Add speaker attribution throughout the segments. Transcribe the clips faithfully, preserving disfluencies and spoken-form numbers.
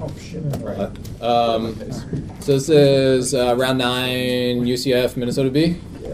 Speaker 1: Oh, shit.
Speaker 2: Right. Um, so this is uh, round nine, U C F, Minnesota B.
Speaker 1: Yeah.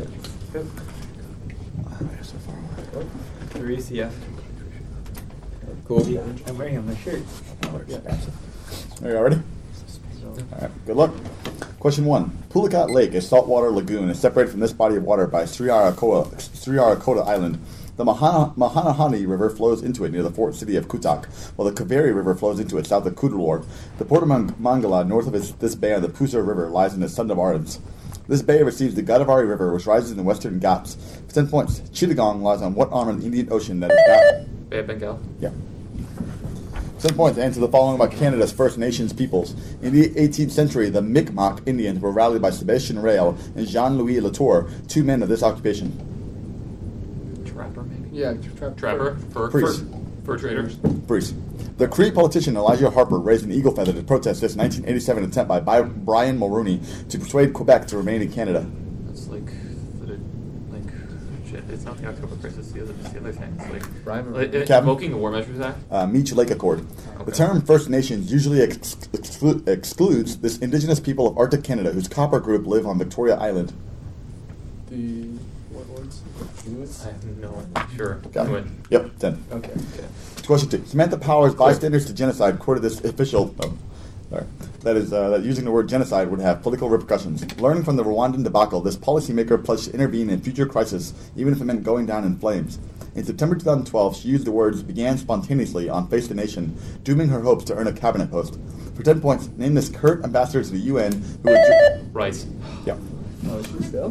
Speaker 3: Three C F.
Speaker 2: Cool.
Speaker 1: I'm wearing on my shirt.
Speaker 4: Are you ready? All right, good luck. Question one. Pulakat Lake, a saltwater lagoon, is separated from this body of water by Sri Arakoda, Sri Arakoda Island. The Mahana, Mahanahani River flows into it near the fort city of Kutak, while the Kaveri River flows into it south of Kudalore. The port of Mangala, north of its, this bay on the Pusar River, lies in the Sundarbans. This bay receives the Godavari River, which rises in the western Ghats. For ten points, Chittagong lies on what arm of the Indian Ocean that is Ghat?
Speaker 3: Bay of Bengal.
Speaker 4: Yeah. Ten points. Answer the following about Canada's First Nations peoples. In the eighteenth century, the Mi'kmaq Indians were rallied by Sebastian Rael and Jean-Louis Latour, two men of this occupation.
Speaker 3: Trapper, maybe?
Speaker 1: Yeah, tra-
Speaker 3: Trapper? Fur,
Speaker 4: Priest.
Speaker 3: fur, fur traders?
Speaker 4: Bruce. The Cree politician Elijah Harper raised an eagle feather to protest this nineteen eighty-seven attempt by Bi- Brian Mulroney to persuade Quebec to remain in Canada.
Speaker 3: That's like, the, like, shit, it's not the October crisis, it's the other, it's the other thing. It's like,
Speaker 1: Brian
Speaker 3: like
Speaker 1: Mulroney.
Speaker 3: uh,
Speaker 4: Captain?
Speaker 3: invoking the War Measures Act?
Speaker 4: Uh, Meech Lake Accord.
Speaker 3: Okay.
Speaker 4: The term First Nations usually ex- exclu- excludes this indigenous people of Arctic Canada whose copper group live on Victoria Island.
Speaker 1: The what words? Inuits?
Speaker 3: I have no idea. Sure.
Speaker 4: Got
Speaker 3: Do
Speaker 4: it?
Speaker 3: it.
Speaker 4: Yep, ten.
Speaker 1: Okay. Okay.
Speaker 4: Question two. Samantha Power's bystanders to genocide quoted this official. Oh, sorry. That is uh, that using the word genocide would have political repercussions. Learning from the Rwandan debacle, this policymaker pledged to intervene in future crisis, even if it meant going down in flames. In September twenty twelve, she used the words "began spontaneously" on Face the Nation, dooming her hopes to earn a cabinet post. For ten points, name this current ambassador to the U N who would. Ju-
Speaker 3: Rice.
Speaker 4: yeah.
Speaker 1: Oh, is she still?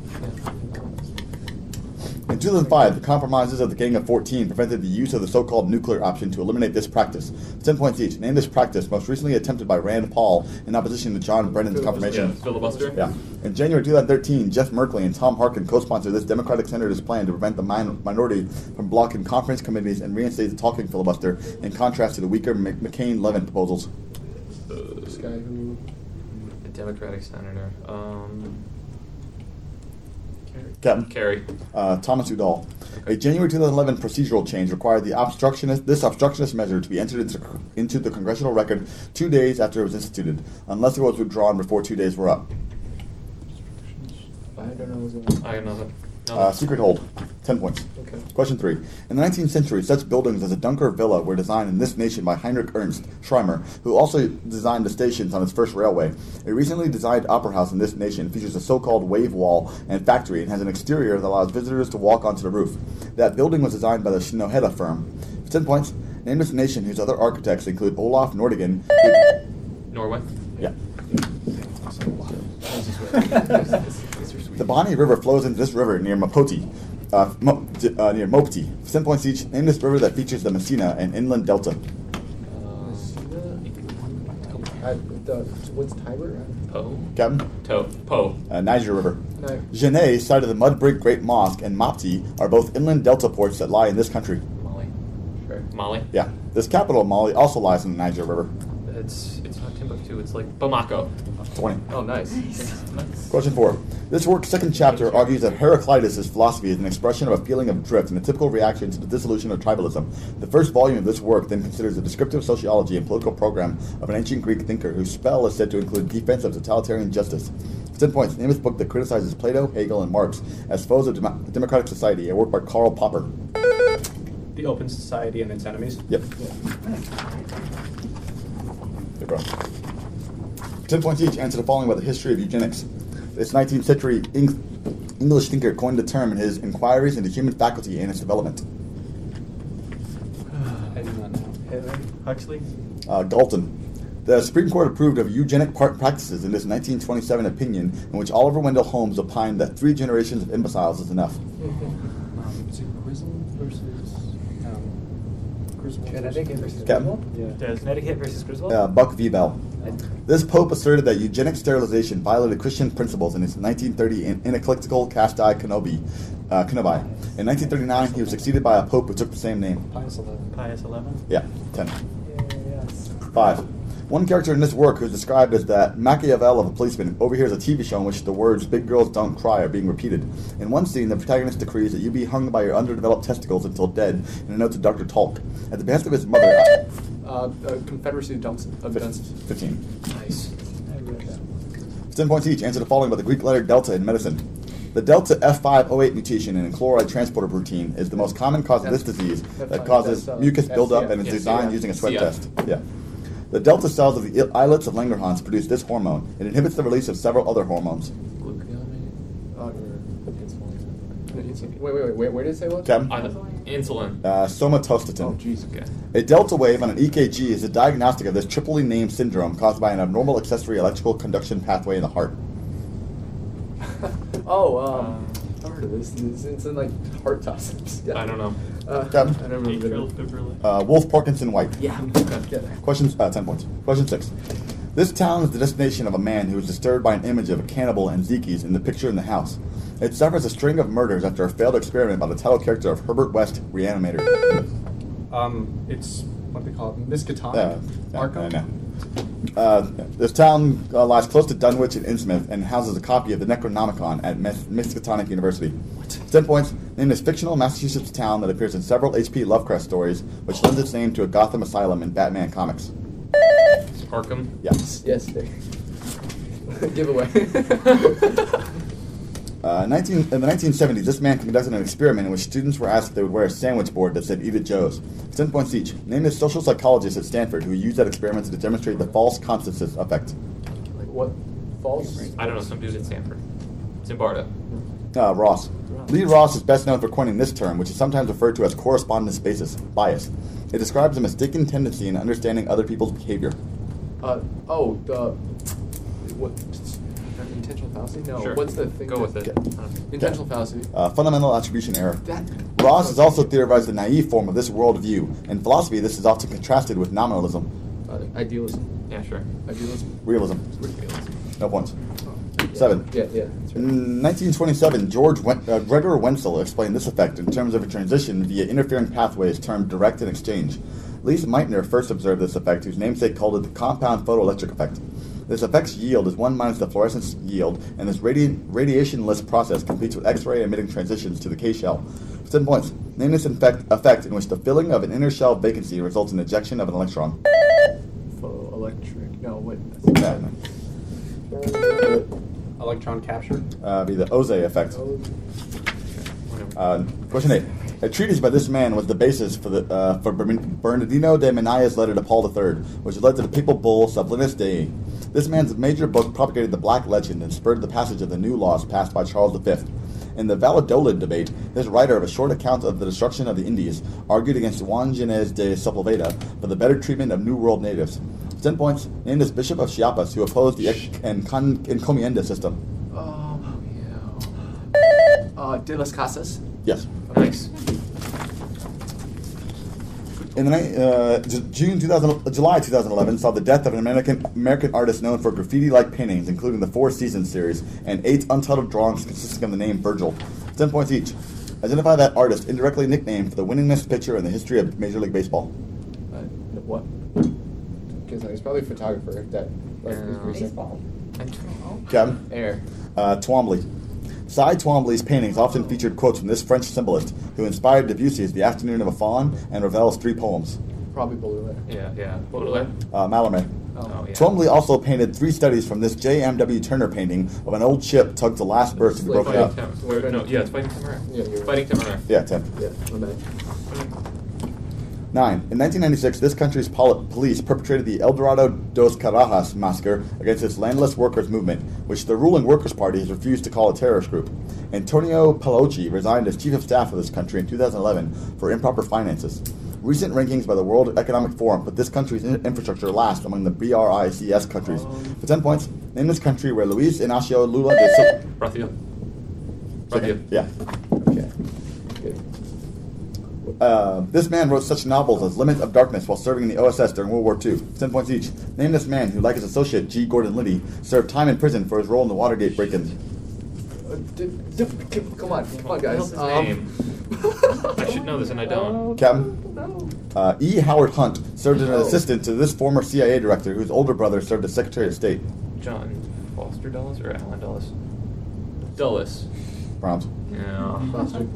Speaker 4: In two thousand five, the compromises of the Gang of fourteen prevented the use of the so-called nuclear option to eliminate this practice. ten points each. Name this practice, most recently attempted by Rand Paul in opposition to John Brennan's confirmation.
Speaker 3: Yeah, filibuster?
Speaker 4: Yeah. In January twenty thirteen, Jeff Merkley and Tom Harkin co-sponsored this Democratic senator's plan to prevent the min- minority from blocking conference committees and reinstate the talking filibuster, in contrast to the weaker Mc- McCain-Levin proposals.
Speaker 1: This guy who.
Speaker 3: A Democratic senator. Um,
Speaker 4: Captain?
Speaker 3: Kerry.
Speaker 4: Uh, Thomas Udall. A January twenty eleven procedural change required the obstructionist this obstructionist measure to be entered into, into the congressional record two days after it was instituted, unless it was withdrawn before two days were up.
Speaker 1: I don't know. Who's in
Speaker 3: I have nothing.
Speaker 4: Uh,
Speaker 3: Nothing.
Speaker 4: secret hold. Ten points.
Speaker 1: Okay.
Speaker 4: Question three. In the nineteenth century, such buildings as the Dunker Villa were designed in this nation by Heinrich Ernst Schreimer, who also designed the stations on its first railway. A recently designed opera house in this nation features a so-called wave wall and factory and has an exterior that allows visitors to walk onto the roof. That building was designed by the Shinoheda firm. For ten points, name this nation whose other architects include Olaf Nordingen. Who,
Speaker 3: Norway.
Speaker 4: yeah. The Bonny River flows into this river near Mopoti, uh, Mo, uh, near Mopti. Ten points each. Name this river that features the Messina and inland delta.
Speaker 1: I, the, what's Tiber?
Speaker 3: Po.
Speaker 4: Captain?
Speaker 3: To. Po.
Speaker 4: Uh, Niger River.
Speaker 1: No.
Speaker 4: Genet, site of the Mudbrick Great Mosque, and Mopti are both inland delta ports that lie in this country.
Speaker 3: Mali.
Speaker 1: Sure.
Speaker 3: Mali.
Speaker 4: Yeah. This capital of Mali also lies in the Niger River.
Speaker 3: It's it's not Timbuktu. It's like Bamako.
Speaker 4: twenty.
Speaker 3: Oh, nice.
Speaker 4: Question four. This work's second chapter argues that Heraclitus' philosophy is an expression of a feeling of drift and a typical reaction to the dissolution of tribalism. The first volume of this work then considers a descriptive sociology and political program of an ancient Greek thinker whose spell is said to include defense of totalitarian justice. For ten points, name this book that criticizes Plato, Hegel, and Marx as foes of dem- democratic society, a work by Karl Popper.
Speaker 5: The Open Society and Its Enemies.
Speaker 4: Yep. Good, bro. Ten points each. Answer the following about the history of eugenics. This nineteenth century Eng- English thinker coined the term in his Inquiries into Human Faculty and Its Development.
Speaker 5: I do not know.
Speaker 1: Huxley?
Speaker 4: Uh, Galton. The Supreme Court approved of eugenic part practices in this nineteen twenty-seven opinion, in which Oliver Wendell Holmes opined that three generations of imbeciles is enough.
Speaker 5: Um, is it Grizzle versus um, Griswold?
Speaker 1: Connecticut versus
Speaker 4: Captain?
Speaker 1: Griswold?
Speaker 5: Yeah.
Speaker 1: Connecticut versus Griswold?
Speaker 4: Uh, Buck V. Bell. This pope asserted that eugenic sterilization violated Christian principles in his nineteen thirty encyclical Casti Canobi. Uh, Canobi. In nineteen thirty-nine, he was succeeded by a pope who took the same name.
Speaker 5: Pius eleven. Pius eleven.
Speaker 4: Yeah, ten.
Speaker 1: Yes.
Speaker 4: Five. One character in this work, who is described as that Machiavel of a policeman, overhears a T V show in which the words "big girls don't cry" are being repeated. In one scene, the protagonist decrees that you be hung by your underdeveloped testicles until dead in a note to Doctor Talk. At the behest of his mother...
Speaker 1: Uh, uh, Confederacy of Dunst- of Dunst.
Speaker 4: fifteen.
Speaker 2: Nice.
Speaker 1: I read that one.
Speaker 4: ten points each. Answer the following about the Greek letter delta in medicine. The delta F five oh eight mutation in a chloride transporter protein is the most common cause of this disease
Speaker 1: F
Speaker 4: that
Speaker 1: five,
Speaker 4: causes
Speaker 1: that's, uh,
Speaker 4: mucus buildup
Speaker 1: S C F.
Speaker 4: and is
Speaker 2: Yeah,
Speaker 4: designed
Speaker 2: C F.
Speaker 4: using a sweat
Speaker 2: C F.
Speaker 4: test. Yeah. The delta cells of the i- islets of Langerhans produce this hormone. It inhibits the release of several other hormones.
Speaker 3: Glucosamine.
Speaker 1: Uh,
Speaker 3: Insulin.
Speaker 1: wait, wait, wait, wait, where did it say what?
Speaker 4: Chem?
Speaker 3: I- Insulin.
Speaker 4: Uh, somatostatin.
Speaker 1: Oh, jeez.
Speaker 3: Okay.
Speaker 4: A delta wave on an E K G is a diagnostic of this triply named syndrome caused by an abnormal accessory electrical conduction pathway in the heart.
Speaker 1: Oh, um, I've heard of this. It's, it's in like heart toss-ups. Yeah.
Speaker 3: I don't know.
Speaker 1: Uh,
Speaker 4: Chem?
Speaker 1: I don't remember.
Speaker 3: Atrial
Speaker 1: the-
Speaker 3: fibrillation.
Speaker 4: Uh, Wolf Parkinson White.
Speaker 1: Yeah.
Speaker 3: Okay.
Speaker 1: Yeah.
Speaker 4: Question uh, ten points. Question six. This town is the destination of a man who was disturbed by an image of a cannibal and Zekies in the picture in the house. It suffers a string of murders after a failed experiment by the title character of Herbert West, Reanimator.
Speaker 5: Um, it's what they call it, Miskatonic.
Speaker 4: Uh, no,
Speaker 5: Arkham.
Speaker 4: no, no. Uh, this town uh, lies close to Dunwich and Innsmouth and houses a copy of the Necronomicon at Mis- Miskatonic University. Ten points. Name this fictional Massachusetts town that appears in several H P Lovecraft stories, which lends its name to a Gotham asylum in Batman comics.
Speaker 3: Arkham.
Speaker 4: Yes.
Speaker 1: Yes. Giveaway.
Speaker 4: Uh, nineteen, in the nineteen seventies, this man conducted an experiment in which students were asked if they would wear a sandwich board that said "Eat at Joe's." Ten points each. Name this social psychologist at Stanford who used that experiment to demonstrate the false consensus effect.
Speaker 1: Like what? False?
Speaker 3: I don't know. Some dude at Stanford. Zimbardo.
Speaker 4: Uh, Ross. Lee Ross is best known for coining this term, which is sometimes referred to as correspondence basis, bias. It describes a mistaken tendency in understanding other people's behavior.
Speaker 1: Uh, oh, the... What? Intentional fallacy? No.
Speaker 3: Sure.
Speaker 1: What's the thing?
Speaker 3: Go
Speaker 1: that-
Speaker 3: with it.
Speaker 4: Okay.
Speaker 3: Uh,
Speaker 1: Intentional fallacy.
Speaker 4: Uh, fundamental attribution error.
Speaker 1: That...
Speaker 4: Ross has also theorized the naive form of this worldview. In philosophy, this is often contrasted with nominalism.
Speaker 1: Uh, idealism.
Speaker 3: Yeah, sure.
Speaker 1: Idealism.
Speaker 4: Realism. No points. Seven.
Speaker 1: Yeah, yeah. That's right.
Speaker 4: In nineteen twenty-seven, George Wen- uh, Gregor Wenzel explained this effect in terms of a transition via interfering pathways termed direct and exchange. Lise Meitner first observed this effect, whose namesake called it the compound photoelectric effect. This effect's yield is one minus the fluorescence yield, and this radi- radiationless process completes with X-ray emitting transitions to the K-shell. For ten points. Name this effect, effect in which the filling of an inner shell vacancy results in ejection of an electron.
Speaker 1: Photoelectric. No, wait.
Speaker 4: Yeah, no.
Speaker 5: Electron capture.
Speaker 4: Uh, be the Ose effect.
Speaker 1: Oh,
Speaker 3: Whatever.
Speaker 4: Uh, question eight. A treatise by this man was the basis for the uh, for Bern- Bernardino de Menaya's letter to Paul the Third, which led to the papal bull Sublimis Dei. This man's major book propagated the black legend and spurred the passage of the new laws passed by Charles the Fifth. In the Valladolid debate, this writer of a short account of the destruction of the Indies argued against Juan Ginés de Sepulveda for the better treatment of New World natives. Ten points. Named as Bishop of Chiapas, who opposed the encon- encomienda system.
Speaker 1: Oh, yeah. Uh, De Las Casas.
Speaker 4: Yes.
Speaker 3: Nice.
Speaker 4: In the ni- uh, J- June two thousand, July twenty eleven saw the death of an American American artist known for graffiti-like paintings, including the Four Seasons series, and eight untitled drawings consisting of the name Virgil. Ten points each. Identify that artist indirectly nicknamed for the winningest pitcher in the history of Major League Baseball.
Speaker 1: Uh, what? Because it's probably a photographer that like
Speaker 3: Yeah.
Speaker 1: was recent.
Speaker 3: Baseball. I don't know.
Speaker 4: Kevin?
Speaker 1: Air.
Speaker 4: Uh, Twombly. Cy Twombly's paintings often featured quotes from this French symbolist, who inspired Debussy's The Afternoon of a Faun and Ravel's three poems.
Speaker 1: Probably Baudelaire.
Speaker 3: Yeah, yeah. Baudelaire.
Speaker 4: Uh, Mallarmé.
Speaker 3: Oh, yeah.
Speaker 4: Twombly also painted three studies from this J M W Turner painting of an old ship tugged the last berth to be broken
Speaker 3: Fighting
Speaker 4: up.
Speaker 3: Tim. Wait, no, yeah, it's Fighting Tim on Earth.
Speaker 1: Yeah, you're right.
Speaker 3: Fighting Tim on Earth.
Speaker 4: Yeah, ten.
Speaker 1: Yeah, my bad.
Speaker 4: Nine. In nineteen ninety-six, this country's pol- police perpetrated the El Dorado dos Carajas massacre against its landless workers movement, which the ruling Workers' Party has refused to call a terrorist group. Antonio Palocci resigned as chief of staff of this country in two thousand eleven for improper finances. Recent rankings by the World Economic Forum put this country's in- infrastructure last among the B R I C S countries. For ten points, name this country where Luis Inacio Lula de Silva...
Speaker 3: Brazil. Brazil.
Speaker 4: Yeah.
Speaker 1: Okay. Good.
Speaker 4: Uh, this man wrote such novels as Limit of Darkness while serving in the O S S during World War Two. Ten points each. Name this man who, like his associate G. Gordon Liddy, served time in prison for his role in the Watergate break-in.
Speaker 1: Uh, d- d- c- come on, come on,
Speaker 3: What the
Speaker 1: guys.
Speaker 3: hell's his
Speaker 1: Um,
Speaker 3: name? I should know this and I don't.
Speaker 4: Captain?
Speaker 1: No.
Speaker 4: Uh, E. Howard Hunt served as an
Speaker 1: Oh.
Speaker 4: assistant to this former C I A director whose older brother served as Secretary of State.
Speaker 3: John Foster Dulles or Alan Dulles? Dulles.
Speaker 4: Browns.
Speaker 3: Yeah.
Speaker 1: Foster.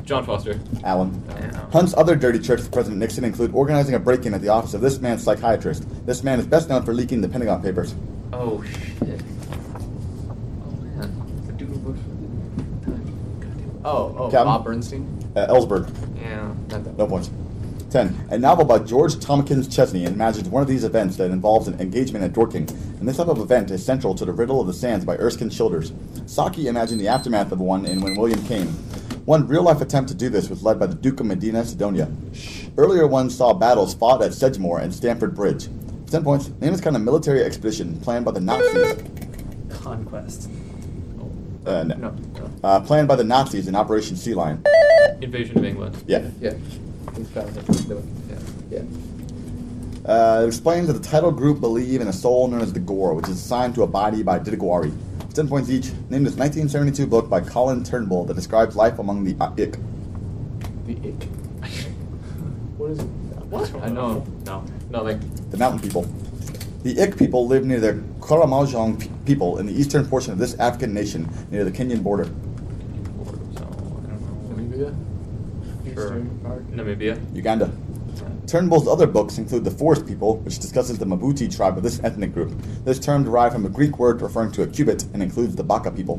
Speaker 3: John Foster.
Speaker 4: Alan.
Speaker 3: Yeah.
Speaker 4: Hunt's other dirty tricks for President Nixon include organizing a break-in at the office of this man's psychiatrist. This man is best known for leaking the Pentagon Papers.
Speaker 3: Oh shit. Oh man. The dude who worked for the Goddamn.
Speaker 1: Oh, oh,
Speaker 4: Captain?
Speaker 1: Bob Bernstein.
Speaker 4: Uh, Ellsberg.
Speaker 3: Yeah. Not that.
Speaker 4: No points. ten. A novel by George Tompkins Chesney imagines one of these events that involves an engagement at Dorking, and this type of event is central to The Riddle of the Sands by Erskine Childers. Saki imagined the aftermath of one in When William Came. One real-life attempt to do this was led by the Duke of Medina Sidonia. Earlier ones saw battles fought at Sedgemoor and Stamford Bridge. ten points. Name this kind of military expedition planned by the Nazis.
Speaker 5: Conquest.
Speaker 4: Uh, no.
Speaker 3: No. no.
Speaker 4: Uh, planned by the Nazis in Operation Sea Lion.
Speaker 3: Invasion of England.
Speaker 4: Yeah.
Speaker 1: Yeah. He's kind of what he's doing.
Speaker 3: Yeah.
Speaker 1: Yeah.
Speaker 4: Uh, it explains that the title group believe in a soul known as the Gore, which is assigned to a body by Didiguari. ten points each. Name this nineteen seventy-two book by Colin Turnbull that describes life among the uh, Ik.
Speaker 1: The ick. What is it? What?
Speaker 3: I know. No. No, like.
Speaker 4: The mountain people. The Ik people live near the Karamojong pe- people in the eastern portion of this African nation near the Kenyan border.
Speaker 3: So, I don't know.
Speaker 1: Namibia?
Speaker 3: Sure.
Speaker 1: Eastern part?
Speaker 3: Namibia.
Speaker 4: Uganda. Turnbull's other books include The Forest People, which discusses the Mabuti tribe of this ethnic group. This term derived from a Greek word referring to a cubit and includes the Baka people.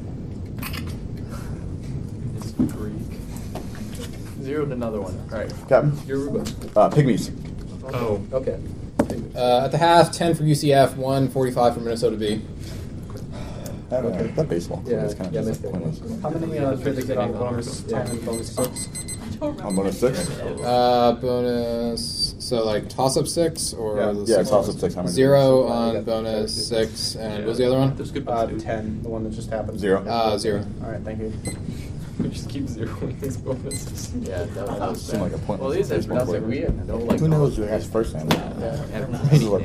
Speaker 3: It's Greek.
Speaker 1: Zeroed another one. All right.
Speaker 4: Captain?
Speaker 1: Yoruba.
Speaker 4: Uh, Pygmies.
Speaker 3: Oh.
Speaker 1: Okay.
Speaker 2: Uh, at the half, ten for U C F, one forty-five for Minnesota B.
Speaker 4: I don't know.
Speaker 1: Okay.
Speaker 4: That baseball.
Speaker 1: Yeah,
Speaker 4: It's kind of
Speaker 1: yeah,
Speaker 4: just
Speaker 1: missed it.
Speaker 4: pointless.
Speaker 5: How many uh, did they get on bonus ten and bonus six?
Speaker 4: On bonus six?
Speaker 2: Uh, bonus, so like toss-up six? Or
Speaker 1: Yeah.
Speaker 2: the
Speaker 4: Yeah,
Speaker 2: six?
Speaker 4: toss up six. How many?
Speaker 2: Zero
Speaker 1: Yeah,
Speaker 2: on
Speaker 1: yeah.
Speaker 2: bonus six, and
Speaker 3: Yeah.
Speaker 2: what was the other one?
Speaker 3: Those good
Speaker 5: Uh,
Speaker 3: books, dude.
Speaker 5: ten, the one that just happened.
Speaker 4: Zero.
Speaker 2: Uh, zero.
Speaker 5: All right, thank you.
Speaker 3: We just keep zeroing these bonuses.
Speaker 1: Yeah, that, that was
Speaker 4: Seemed like a pointless
Speaker 1: Well, these are
Speaker 4: baseball
Speaker 1: nothing.
Speaker 4: player.
Speaker 1: We have no like.
Speaker 4: Who knows who has first name?
Speaker 1: Yeah.
Speaker 4: This is what-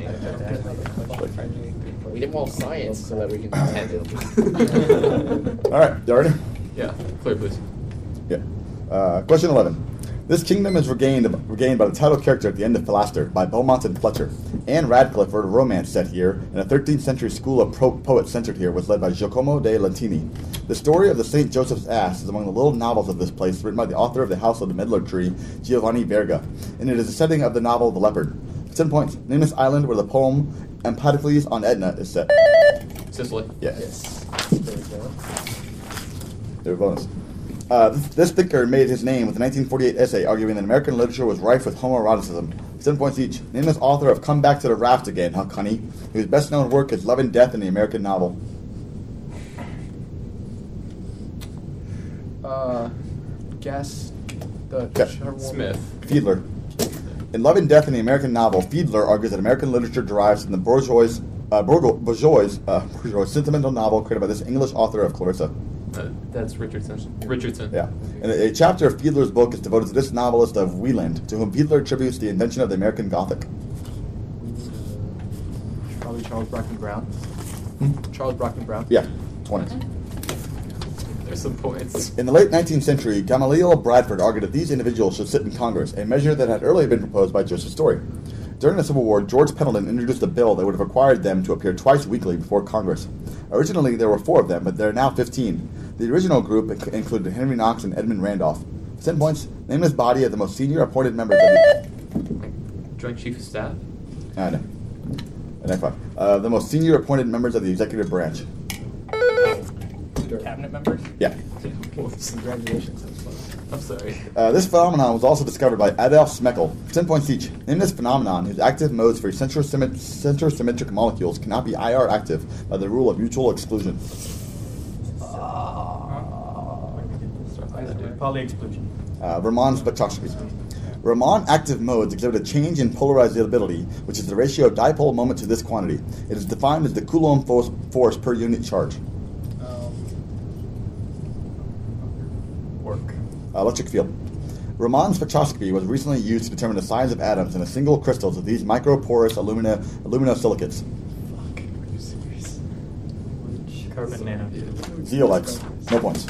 Speaker 1: We didn't want science so that we can attend it.
Speaker 4: All right, you ready?
Speaker 3: Yeah. Clear, please.
Speaker 4: Yeah. Uh, question eleven. This kingdom is regained regained by the title character at the end of Philaster by Beaumont and Fletcher. Anne Radcliffe wrote a romance set here, and a thirteenth century school of pro- poets centered here was led by Giacomo de Lentini. The story of the Saint Joseph's Ass is among the little novels of this place written by the author of The House of the Medlar Tree, Giovanni Verga, and it is the setting of the novel The Leopard. ten points. Name this island where the poem Empedocles on Etna is set.
Speaker 3: Sicily.
Speaker 4: Yes.
Speaker 1: There we go.
Speaker 4: There bonus. Uh, this, this thinker made his name with a nineteen forty-eight essay arguing that American literature was rife with homoeroticism. Ten points each. Name this author of Come Back to the Raft Again, Huck Honey, whose best-known work is Love and Death in the American Novel.
Speaker 1: Uh, guess the
Speaker 4: Okay.
Speaker 1: Charwoman.
Speaker 3: Smith.
Speaker 4: Fiedler. In Love and Death in the American Novel, Fiedler argues that American literature derives from the bourgeois, uh, bourgeois, bourgeois, uh, bourgeois sentimental novel created by this English author of Clarissa.
Speaker 3: Uh, that's Richardson. Richardson.
Speaker 4: Yeah. And a, a chapter of Fiedler's book is devoted to this novelist of Wieland, to whom Fiedler attributes the invention of the American Gothic.
Speaker 1: Probably Charles Brockton Brown. Charles Brockton Brown.
Speaker 4: Yeah, twenty.
Speaker 3: There's some points.
Speaker 4: In the late nineteenth century, Gamaliel Bradford argued that these individuals should sit in Congress, a measure that had earlier been proposed by Joseph Story. During the Civil War, George Pendleton introduced a bill that would have required them to appear twice weekly before Congress. Originally, there were four of them, but there are now fifteen. The original group inc- included Henry Knox and Edmund Randolph. Ten points. Name this body of the most senior appointed members of the...
Speaker 3: Joint Chief of Staff.
Speaker 4: Ah, no. Uh, five. Uh, the most senior appointed members of the executive branch.
Speaker 5: Cabinet members?
Speaker 4: Yeah.
Speaker 3: Whoops.
Speaker 1: Congratulations. That's fun.
Speaker 3: I'm sorry.
Speaker 4: Uh, this phenomenon was also discovered by Adolf Smeckel. Ten points each. Name this phenomenon whose active modes for centrosymmet- centrosymmetric molecules cannot be I R active by the rule of mutual exclusion.
Speaker 5: Poly explosion.
Speaker 4: Uh, Raman spectroscopy. Raman active modes exhibit a change in polarizability, which is the ratio of dipole moment to this quantity. It is defined as the Coulomb force, force per unit charge.
Speaker 5: Work.
Speaker 4: Uh, electric field. Raman spectroscopy was recently used to determine the size of atoms in a single crystals of these microporous alumina aluminosilicates.
Speaker 3: Fuck. Are you serious?
Speaker 5: Carbon nano.
Speaker 4: Zeolites. No points.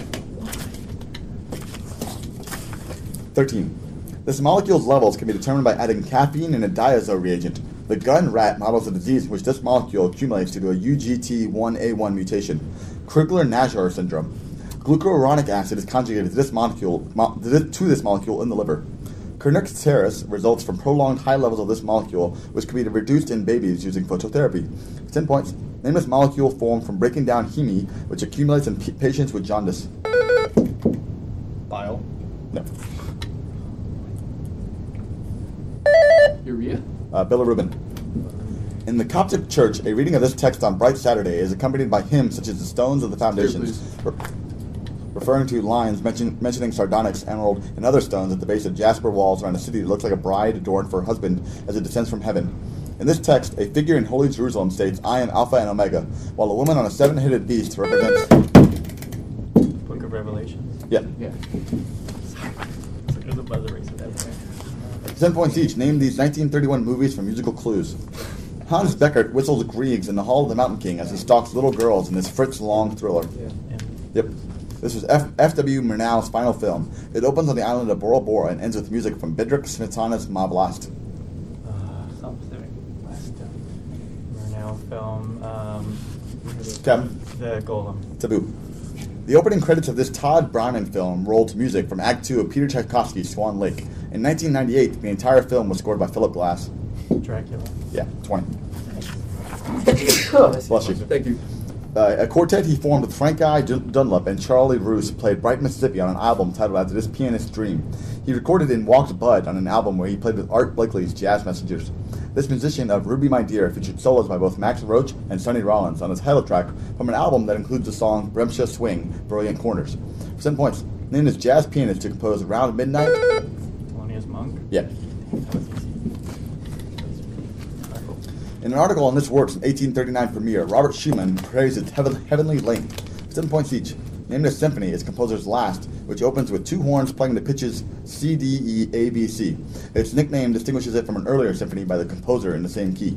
Speaker 4: thirteen. This molecule's levels can be determined by adding caffeine and a diazo reagent. The gun rat models a disease in which this molecule accumulates due to a U G T one A one mutation, Krugler-Najar syndrome. Glucuronic acid is conjugated to this molecule mo- to this molecule in the liver. Kernicterus results from prolonged high levels of this molecule, which can be reduced in babies using phototherapy. ten points. Name this molecule formed from breaking down heme, which accumulates in p- patients with jaundice.
Speaker 1: Bile.
Speaker 4: No.
Speaker 1: Urea.
Speaker 4: Uh, bilirubin. In the Coptic Church, a reading of this text on Bright Saturday is accompanied by hymns such as the Stones of the Foundations, re- referring to lines mention, mentioning sardonyx, emerald, and other stones at the base of jasper walls around a city that looks like a bride adorned for her husband as it descends from heaven. In this text, a figure in Holy Jerusalem states, "I am Alpha and Omega," while a woman on a seven-headed beast represents...
Speaker 3: Book of Revelations.
Speaker 4: Yeah.
Speaker 1: Yeah.
Speaker 3: There's a buzzer race with that.
Speaker 4: Ten points each. Name these nineteen thirty-one movies from musical clues. Hans Beckert whistles Griegs in the Hall of the Mountain King as he stalks little girls in this Fritz Lang thriller.
Speaker 3: Yeah.
Speaker 4: Yep. This was F. F. W. Murnau's final film. It opens on the island of Bora Bora and ends with music from Bedřich Smetana's Ma Vlast.
Speaker 3: Murnau film. Um,
Speaker 4: Kevin?
Speaker 3: the Golem.
Speaker 4: Taboo. The opening credits of this Todd Browning film rolled to music from Act Two of Peter Tchaikovsky's Swan Lake. In nineteen ninety-eight, the entire film was scored by Philip Glass.
Speaker 3: Dracula.
Speaker 4: Yeah, twenty.
Speaker 1: Bless
Speaker 4: you.
Speaker 1: Thank you.
Speaker 4: Uh, a quartet he formed with Frank I. Dun- Dunlop and Charlie Roos played Bright Mississippi on an album titled after this pianist's dream. He recorded in Walked Bud on an album where he played with Art Blakely's Jazz Messengers. This musician of Ruby My Dear featured solos by both Max Roach and Sonny Rollins on his title track from an album that includes the song Bremsha Swing, Brilliant Corners. For seven points, named as jazz pianist to compose Around Midnight.
Speaker 3: Thelonious Monk.
Speaker 4: Yeah.
Speaker 3: That was easy.
Speaker 4: In an article on this work's eighteen thirty-nine premiere, Robert Schumann praised its heaven- heavenly length. Seven points each. Named as Symphony is composer's last, which opens with two horns playing the pitches C, D, E, A, B, C. Its nickname distinguishes it from an earlier symphony by the composer in the same key.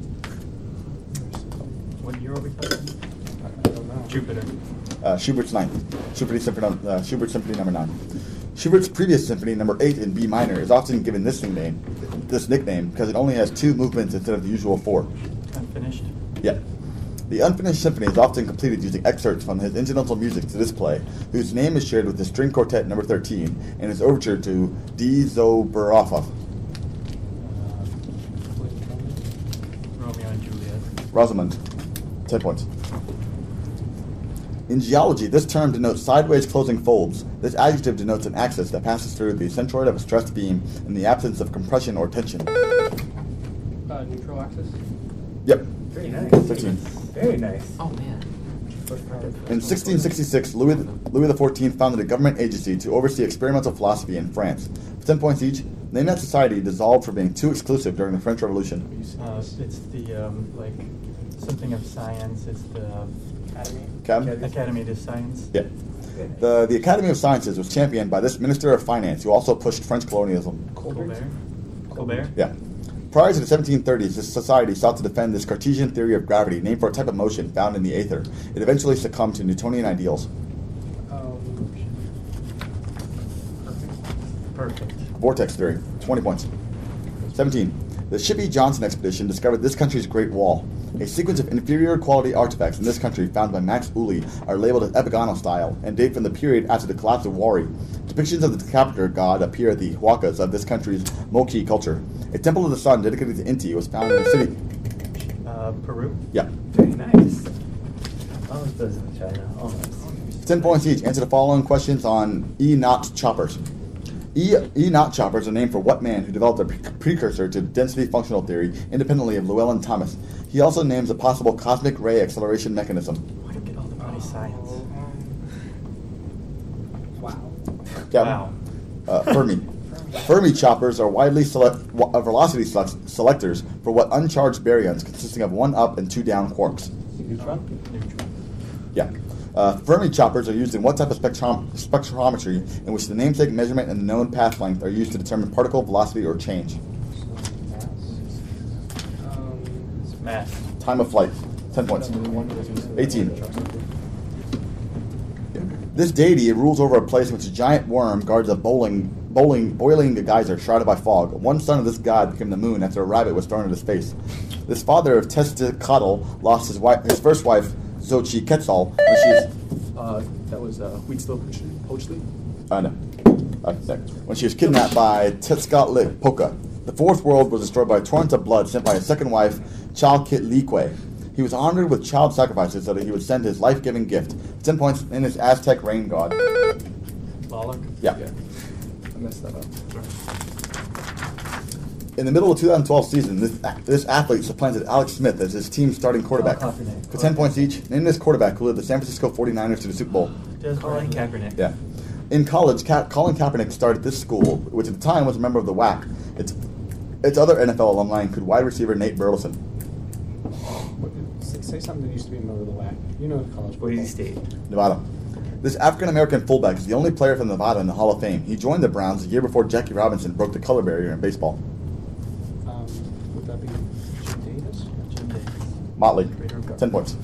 Speaker 3: What year are we talking?
Speaker 5: I don't know.
Speaker 3: Jupiter.
Speaker 4: Uh, Schubert's ninth. Schubert Symphony, uh, Schubert Symphony Number Nine. Schubert's previous symphony, Number Eight in B minor, is often given this nickname, this nickname because it only has two movements instead of the usual four.
Speaker 3: Unfinished.
Speaker 4: Yeah. The Unfinished Symphony is often completed using excerpts from his incidental music to this play, whose name is shared with the String Quartet Number Thirteen and his overture to Die Zauberflöte.
Speaker 3: Romeo and Juliet.
Speaker 4: Rosamund. Ten points. In geology, this term denotes sideways closing folds. This adjective denotes an axis that passes through the centroid of a stressed beam in the absence of compression or tension.
Speaker 5: Uh, neutral axis?
Speaker 4: Yep.
Speaker 6: Very nice.
Speaker 4: Thirteen.
Speaker 6: Very nice.
Speaker 3: Oh man.
Speaker 4: In sixteen sixty-six, Louis, Louis the Fourteenth founded a government agency to oversee experimental philosophy in France. For ten points each, name that society dissolved for being too exclusive during the French Revolution.
Speaker 3: Uh, it's the um, like something of science. It's the
Speaker 5: Academy?
Speaker 4: Cam?
Speaker 3: Academy of Science.
Speaker 4: Yeah. The, the Academy of Sciences was championed by this Minister of Finance, who also pushed French colonialism.
Speaker 3: Colbert. Colbert.
Speaker 4: Yeah. Prior to the seventeen thirties, this society sought to defend this Cartesian theory of gravity, named for a type of motion found in the aether. It eventually succumbed to Newtonian ideals.
Speaker 5: Um,
Speaker 3: Perfect.
Speaker 4: Vortex theory, twenty points. seventeen. The Shippey-Johnson expedition discovered this country's Great Wall. A sequence of inferior quality artifacts in this country found by Max Uli are labeled as epigonal style and date from the period after the collapse of Wari. Depictions of the Decapator god appear at the huacas of this country's Moqui culture. A temple of the sun dedicated to Inti was found in the city.
Speaker 3: Uh, Peru.
Speaker 4: Yeah.
Speaker 6: Very nice. Almost does in China. Almost.
Speaker 4: Ten points each. Answer the following questions on E-Knot choppers. E- E-Knot choppers are named for what man who developed a pre- precursor to density functional theory independently of Llewellyn Thomas. He also names a possible cosmic ray acceleration mechanism.
Speaker 3: Why do you get all the body science?
Speaker 5: wow.
Speaker 4: Kevin?
Speaker 3: Wow.
Speaker 4: Uh, Fermi. Fermi choppers are widely select, uh, velocity select, selectors for what uncharged baryons consisting of one up and two down quarks.
Speaker 5: Neutron?
Speaker 3: Neutron.
Speaker 4: Yeah. Uh, Fermi choppers are used in what type of spectrom- spectrometry in which the namesake measurement and the known path length are used to determine particle velocity or change.
Speaker 5: Um,
Speaker 3: Math.
Speaker 4: Time of flight. Ten points. eighteen. This deity rules over a place in which a giant worm guards a bowling, bowling, boiling geyser shrouded by fog. One son of this god became the moon after a rabbit was thrown at his face. This father of Testacatl lost his wife, his first wife, Xochiquetzal, when she is
Speaker 1: Uh,
Speaker 5: That was uh, Wheatstone Poachley.
Speaker 4: Uh, no. Uh, next. When she was kidnapped by Tezcatlipoca, Poca, the fourth world was destroyed by a torrent of blood sent by his second wife, Chalkitlique. He was honored with child sacrifices so that he would send his life-giving gift. ten points in his Aztec rain god.
Speaker 3: Tlaloc?
Speaker 4: Yeah.
Speaker 1: Yeah. I messed that up.
Speaker 4: In the middle of the two thousand twelve season, this, this athlete supplanted Alex Smith as his team's starting quarterback.
Speaker 6: Oh, Kaepernick.
Speaker 4: For ten points each, name this quarterback who led the San Francisco forty-niners to the Super Bowl.
Speaker 3: Colin Kaepernick.
Speaker 4: Yeah. In college, Ka- Colin Kaepernick started this school, which at the time was a member of the W A C. Its, its other N F L alumni include wide receiver Nate Burleson.
Speaker 5: What, say, say something that used to be a member of the W A C. You know college football.
Speaker 3: Boise State.
Speaker 4: Nevada. This African-American fullback is the only player from Nevada in the Hall of Fame. He joined the Browns the year before Jackie Robinson broke the color barrier in baseball.
Speaker 5: Um, would that be Jim Davis?
Speaker 3: Jim Davis.
Speaker 4: Motley. ten points.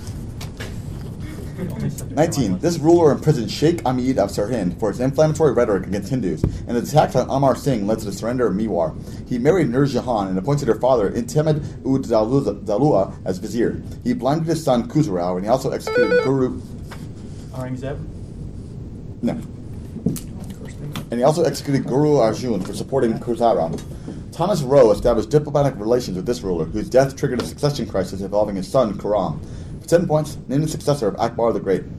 Speaker 4: nineteen. This ruler imprisoned Sheikh Ahmed of Sirhind for his inflammatory rhetoric against Hindus, and the attacks on Amar Singh led to the surrender of Mewar. He married Nur Jahan and appointed her father, Intimid ud Dalua, as vizier. He blinded his son Khusrau, and he also executed Guru...
Speaker 3: Aurangzeb?
Speaker 4: No. And he also executed Guru Arjun for supporting Khusrau. Thomas Rowe established diplomatic relations with this ruler, whose death triggered a succession crisis involving his son, Khurram. For ten points, name the successor of Akbar the Great.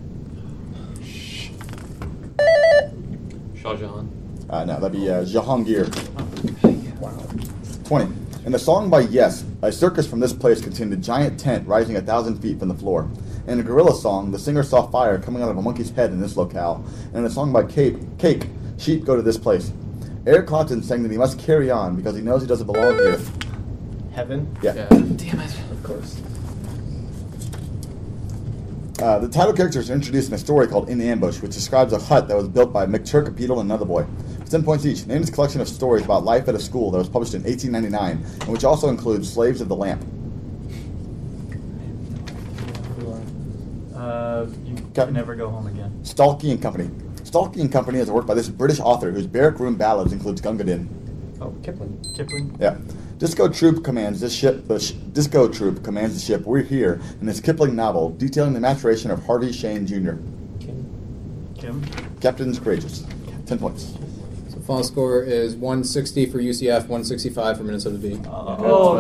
Speaker 3: Shah Jahan.
Speaker 4: Uh, no, that'd be uh, Jahangir. twenty. In a song by Yes, a circus from this place contained a giant tent rising a thousand feet from the floor. In a gorilla song, the singer saw fire coming out of a monkey's head in this locale. And in a song by Cape, Cake, sheep go to this place. Eric Clapton sang that he must carry on because he knows he doesn't belong here.
Speaker 5: Heaven?
Speaker 4: Yeah.
Speaker 1: Yeah.
Speaker 3: Damn it.
Speaker 1: Of course.
Speaker 4: Uh, the title characters are introduced in a story called In Ambush, which describes a hut that was built by McTurk, Beetle, and another boy. For ten points each, name this collection of stories about life at a school that was published in eighteen ninety-nine, and which also includes Slaves of the Lamp.
Speaker 3: Uh, you
Speaker 4: Cap-
Speaker 3: can never go home again.
Speaker 4: Stalky and Company. Stalky and Company is a work by this British author whose barrack room ballads includes Gunga Din.
Speaker 5: Oh, Kipling.
Speaker 3: Kipling?
Speaker 4: Yeah. Disco Troop commands this ship. The sh- Disco Troop commands the ship. We're here in this Kipling novel detailing the maturation of Harvey Shane Junior
Speaker 5: Kim.
Speaker 3: Kim?
Speaker 4: Captain's Courageous. Ten points.
Speaker 2: So final score is one sixty for U C F, one sixty-five for Minnesota V.
Speaker 3: Oh,